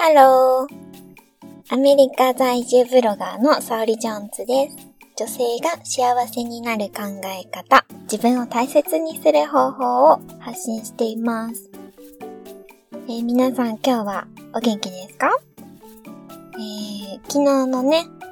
ハロー。アメリカ在住ブロガーのサオリ・ジョーンズです。女性が幸せになる考え方、自分を大切にする方法を発信しています。皆さん今日はお元気ですか？昨日の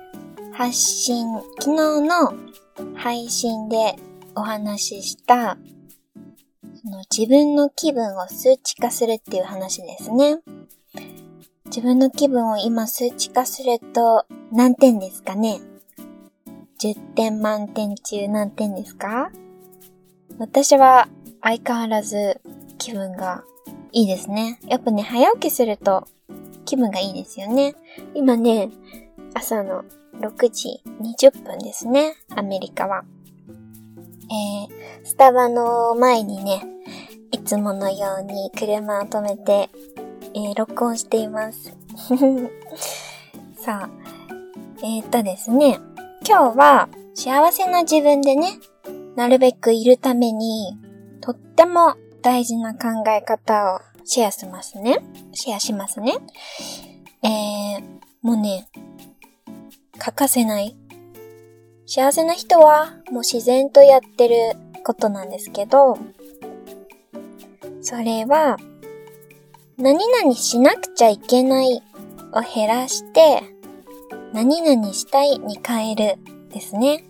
配信でお話しした自分の気分を数値化するっていう話ですね。自分の気分を今数値化すると何点ですかね？10点満点中何点ですか？私は相変わらず気分がいいですね。やっぱね、早起きすると気分がいいですよね。今ね、朝の6時20分ですね、アメリカは。スタバの前にね、いつものように車を止めて、録音しています。さあ、ですね、今日は幸せな自分でね、なるべくいるために、とっても大事な考え方をシェアしますね。もうね、欠かせない。幸せな人はもう自然とやってることなんですけど、それは、何々しなくちゃいけないを減らして、何々したいに変えるですね。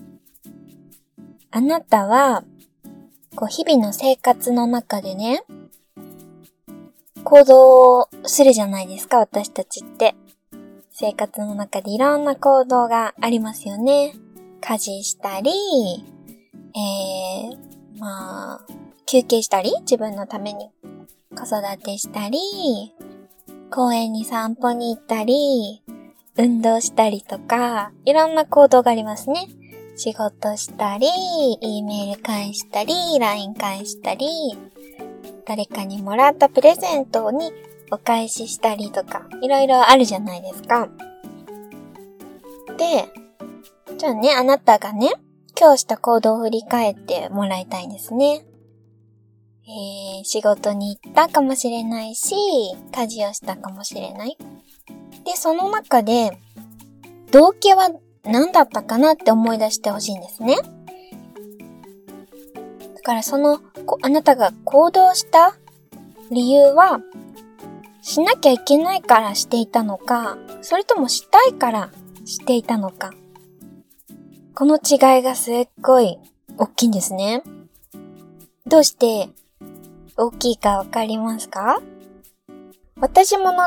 あなたは、日々の生活の中でね、行動するじゃないですか、私たちって。生活の中でいろんな行動がありますよね。家事したり、休憩したり、自分のために子育てしたり、公園に散歩に行ったり、運動したりとか、いろんな行動がありますね。仕事したり、E メール返したり、LINE 返したり、誰かにもらったプレゼントにお返ししたりとか、いろいろあるじゃないですか。で、じゃあね、あなたがね、今日した行動を振り返ってもらいたいんですね。仕事に行ったかもしれないし、家事をしたかもしれない。で、その中で、動機は何だったかなって思い出してほしいんですね。だからあなたが行動した理由は、しなきゃいけないからしていたのか、それともしたいからしていたのか。この違いがすっごい大きいんですね。どうして大きいかわかりますか？私も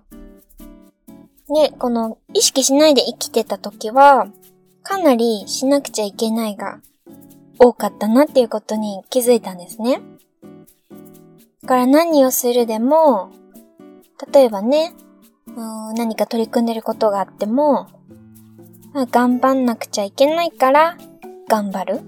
意識しないで生きてた時は、かなりしなくちゃいけないが多かったなっていうことに気づいたんですね。だから何をするでも、例えばね、何か取り組んでることがあっても、頑張んなくちゃいけないから頑張る。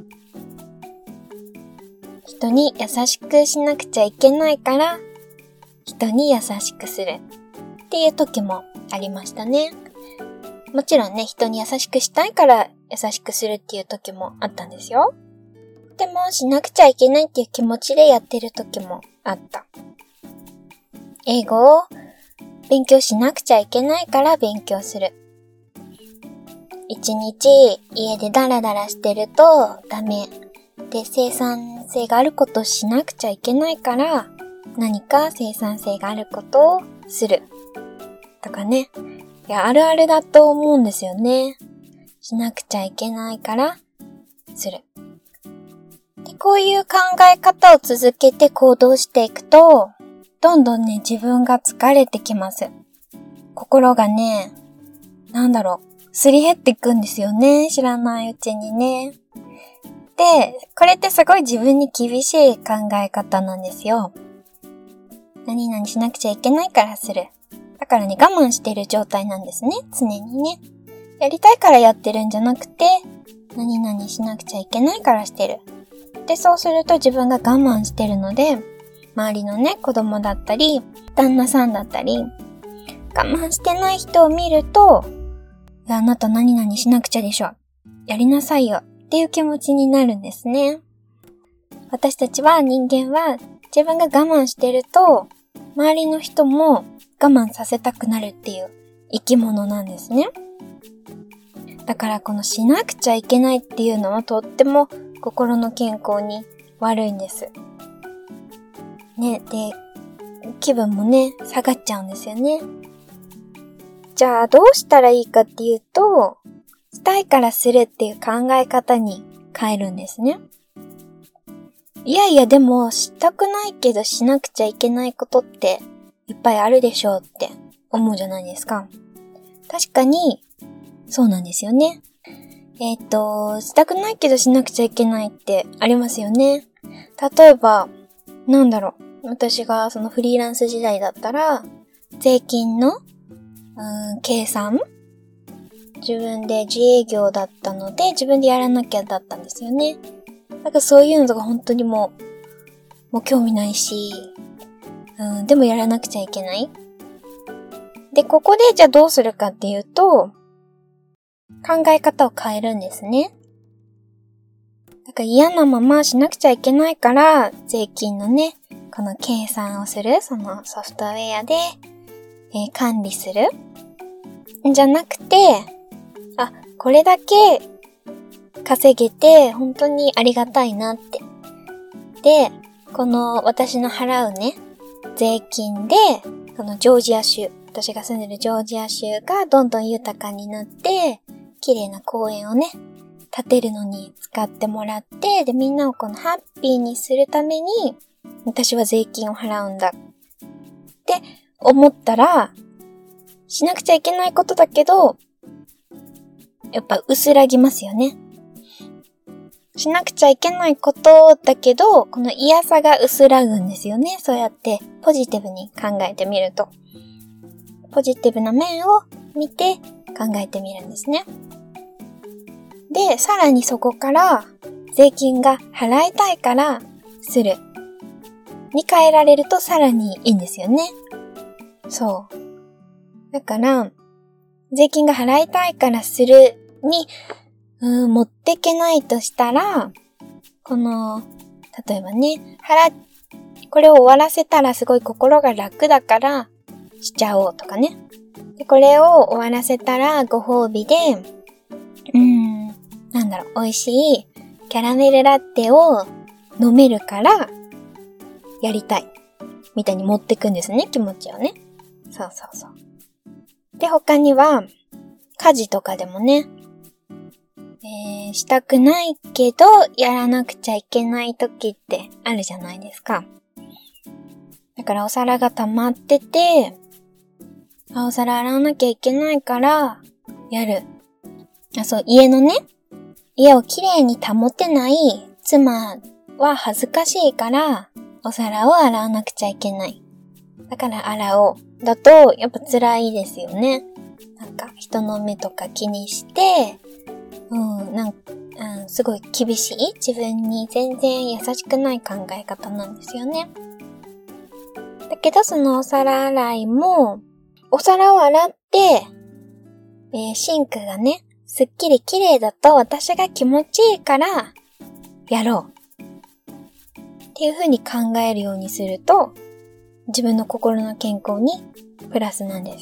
人に優しくしなくちゃいけないから人に優しくするっていう時もありましたね。もちろんね、人に優しくしたいから優しくするっていう時もあったんですよ。でもしなくちゃいけないっていう気持ちでやってる時もあった。英語を勉強しなくちゃいけないから勉強する。一日家でダラダラしてるとダメ。で、生産性があることをしなくちゃいけないから何か生産性があることをする。とかね。いや、あるあるだと思うんですよね。しなくちゃいけないからする。で、こういう考え方を続けて行動していくと、どんどんね、自分が疲れてきます。心がね、すり減っていくんですよね。知らないうちにね。で、これってすごい自分に厳しい考え方なんですよ。何々しなくちゃいけないからする。だからね、我慢してる状態なんですね。常にね。やりたいからやってるんじゃなくて、何々しなくちゃいけないからしてる。で、そうすると自分が我慢してるので、周りのね、子供だったり、旦那さんだったり、我慢してない人を見ると、あなた何々しなくちゃでしょ。やりなさいよ。っていう気持ちになるんですね。人間は自分が我慢してると、周りの人も我慢させたくなるっていう生き物なんですね。だからこのしなくちゃいけないっていうのはとっても心の健康に悪いんです。ね、で、気分もね、下がっちゃうんですよね。じゃあどうしたらいいかっていうと、したいからするっていう考え方に変えるんですね。いやいやでもしたくないけどしなくちゃいけないことっていっぱいあるでしょうって思うじゃないですか。確かにそうなんですよね。したくないけどしなくちゃいけないってありますよね。例えば、私がそのフリーランス時代だったら、税金の計算自分で自営業だったので、自分でやらなきゃだったんですよね。だからそういうのとか本当にもう興味ないし、でもやらなくちゃいけない。で、ここでじゃあどうするかっていうと、考え方を変えるんですね。だから嫌なまましなくちゃいけないから、税金のね、この計算をする、そのソフトウェアで、管理するんじゃなくて、これだけ稼げて本当にありがたいなって。で、この私の払うね、税金で、このジョージア州、私が住んでるジョージア州がどんどん豊かになって、綺麗な公園をね、建てるのに使ってもらって、で、みんなをこのハッピーにするために、私は税金を払うんだ。って思ったら、しなくちゃいけないことだけど、やっぱ薄らぎますよね。しなくちゃいけないことだけど、この嫌さが薄らぐんですよね。そうやってポジティブに考えてみると。ポジティブな面を見て考えてみるんですね。で、さらにそこから税金が払いたいからするに変えられるとさらにいいんですよね。そう。だから、税金が払いたいからするに、持ってけないとしたら、この、例えばね、これを終わらせたらすごい心が楽だからしちゃおうとかね。で、これを終わらせたらご褒美で、美味しいキャラメルラテを飲めるからやりたい。みたいに持ってくんですね、気持ちをね。そうそうそう。で、他には、家事とかでもね、したくないけど、やらなくちゃいけない時ってあるじゃないですか。だからお皿が溜まってて、お皿洗わなきゃいけないから、やる。家をきれいに保てない妻は恥ずかしいから、お皿を洗わなくちゃいけない。だから洗おう。だと、やっぱ辛いですよね。人の目とか気にして、すごい厳しい自分に全然優しくない考え方なんですよね。だけどそのお皿洗いも、お皿を洗って、シンクがね、すっきり綺麗だと私が気持ちいいからやろうっていう風に考えるようにすると自分の心の健康にプラスなんです。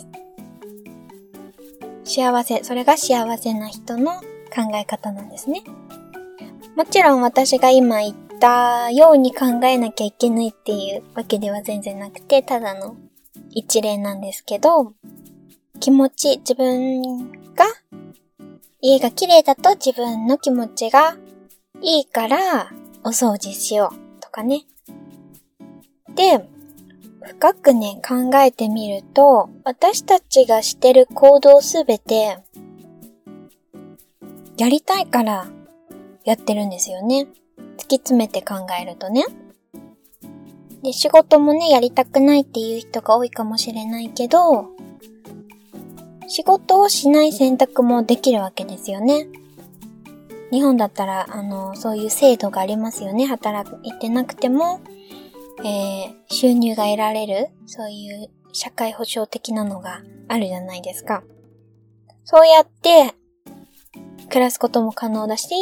それが幸せな人の考え方なんですね。もちろん私が今言ったように考えなきゃいけないっていうわけでは全然なくて、ただの一例なんですけど、自分が家が綺麗だと自分の気持ちがいいからお掃除しようとかね。で、深くね、考えてみると、私たちがしてる行動すべて、やりたいからやってるんですよね。突き詰めて考えるとね。で、仕事もね、やりたくないっていう人が多いかもしれないけど、仕事をしない選択もできるわけですよね。日本だったら、そういう制度がありますよね。働いてなくても、収入が得られる、そういう社会保障的なのがあるじゃないですか。そうやって、暮らすことも可能だし、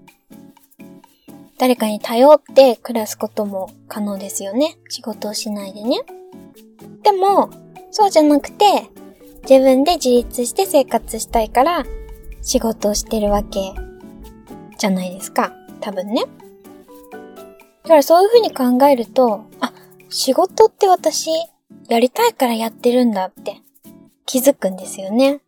誰かに頼って暮らすことも可能ですよね。仕事をしないでね。でも、 そうじゃなくて、自分で自立して生活したいから仕事をしてるわけじゃないですか。多分ね。だからそういう風に考えると、仕事って私やりたいからやってるんだって気づくんですよね。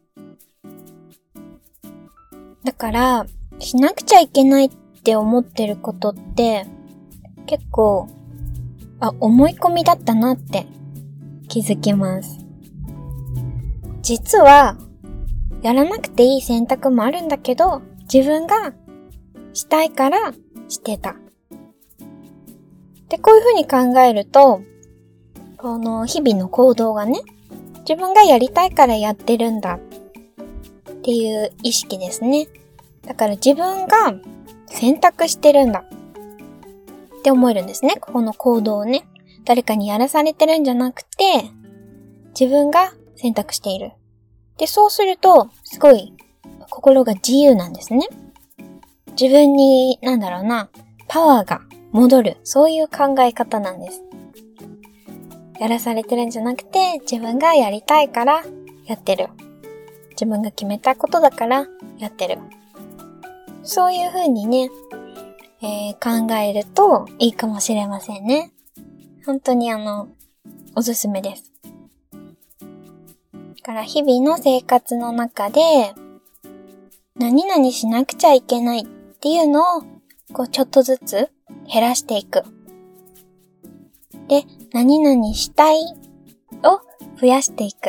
だから、しなくちゃいけないって思ってることって結構、思い込みだったなって気づきます。実は、やらなくていい選択もあるんだけど、自分がしたいからしてた。で、こういう風に考えると、この日々の行動がね、自分がやりたいからやってるんだっていう意識ですね。だから自分が選択してるんだって思えるんですね。この行動をね。誰かにやらされてるんじゃなくて、自分が選択している。で、そうすると、すごい心が自由なんですね。自分に、パワーが戻る。そういう考え方なんです。やらされてるんじゃなくて、自分がやりたいからやってる。自分が決めたことだからやってる。そういう風にね、考えるといいかもしれませんね。本当におすすめです。だから日々の生活の中で、何々しなくちゃいけないっていうのを、ちょっとずつ減らしていく。で、何々したいを増やしていく。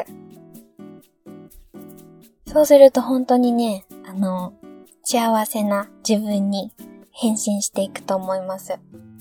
そうすると本当にね、幸せな自分に変身していくと思います。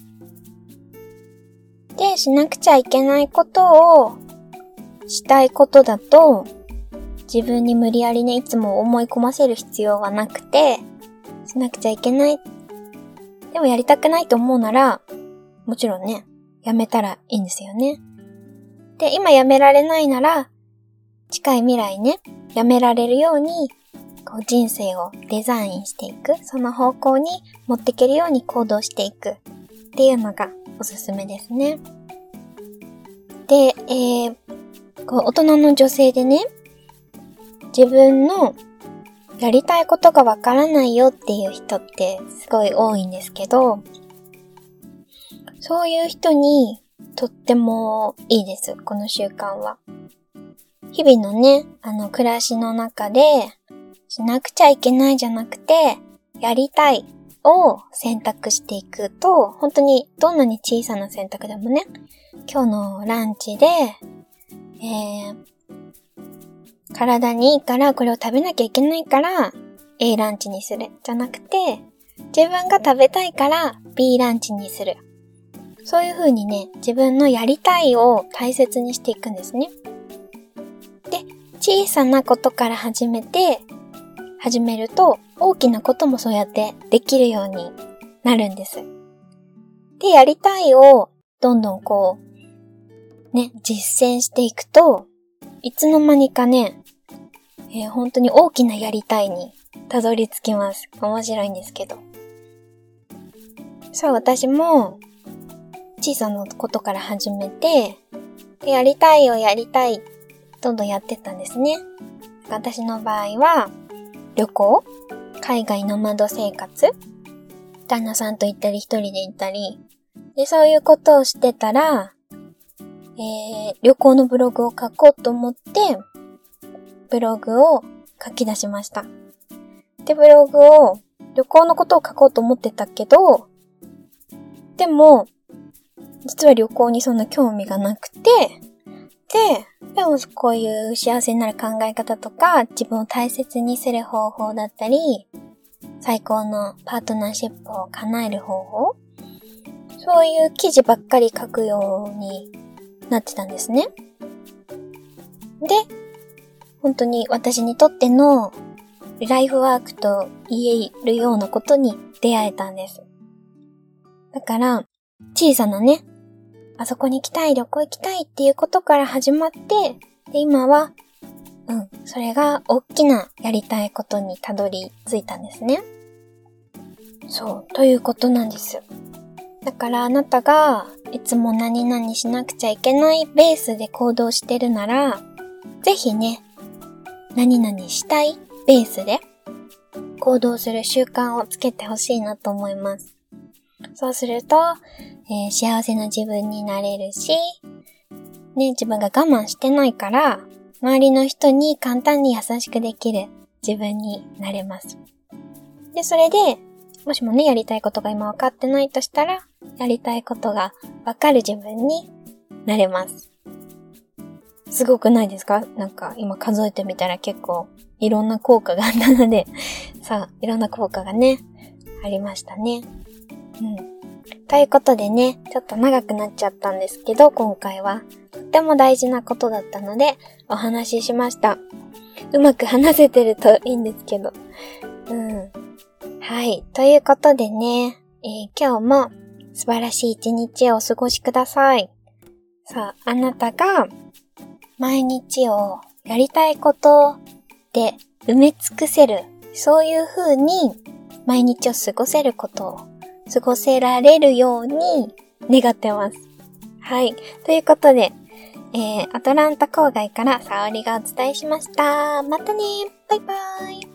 で、しなくちゃいけないことをしたいことだと、自分に無理やりね、いつも思い込ませる必要はなくて、しなくちゃいけない。でもやりたくないと思うなら、もちろんね、やめたらいいんですよね。で、今やめられないなら、近い未来ね、やめられるように、人生をデザインしていく。その方向に持っていけるように行動していく。っていうのがおすすめですね。で、大人の女性でね、自分のやりたいことがわからないよっていう人ってすごい多いんですけど、そういう人にとってもいいです、この習慣は。日々のね、暮らしの中で、しなくちゃいけないじゃなくて、やりたいを選択していくと、本当にどんなに小さな選択でもね、今日のランチで、体にいいからこれを食べなきゃいけないから A ランチにする。じゃなくて、自分が食べたいから B ランチにする。そういう風にね、自分のやりたいを大切にしていくんですね。で、小さなことから始めると、大きなこともそうやってできるようになるんです。で、やりたいをどんどん実践していくと、いつの間にかね、本当に大きなやりたいにたどり着きます。面白いんですけど。そう、私も小さなことから始めて、で、やりたい、どんどんやってったんですね。私の場合は、旅行、海外ノマド生活、旦那さんと行ったり一人で行ったり、で、そういうことをしてたら、旅行のブログを書こうと思って、ブログを書き出しました。で、旅行のことを書こうと思ってたけど、でも、実は旅行にそんな興味がなくて、でもこういう幸せになる考え方とか、自分を大切にする方法だったり、最高のパートナーシップを叶える方法、そういう記事ばっかり書くようになってたんですね。で、本当に私にとってのライフワークと言えるようなことに出会えたんです。だから、小さなね、あそこに行きたい、旅行行きたいっていうことから始まって、で、今は、それが大きなやりたいことにたどり着いたんですね。そう、ということなんです。 だからあなたがいつも何々しなくちゃいけないベースで行動してるなら、ぜひね、何々したいベースで行動する習慣をつけてほしいなと思います。そうすると、幸せな自分になれるし、ね、自分が我慢してないから、周りの人に簡単に優しくできる自分になれます。で、それで、もしもね、やりたいことが今分かってないとしたら、やりたいことが分かる自分になれます。すごくないですか？なんか今数えてみたら結構いろんな効果があったので、さあ、いろんな効果がね、ありましたね。ということでね、ちょっと長くなっちゃったんですけど、今回はとっても大事なことだったのでお話ししました。うまく話せてるといいんですけど。はい。ということでね、今日も素晴らしい一日をお過ごしください。さあ、あなたが毎日をやりたいことで埋め尽くせる、そういう風に毎日を過ごせることを過ごせられるように願ってます。はい。ということで、アトランタ郊外から沙織がお伝えしました。またね。バイバイ。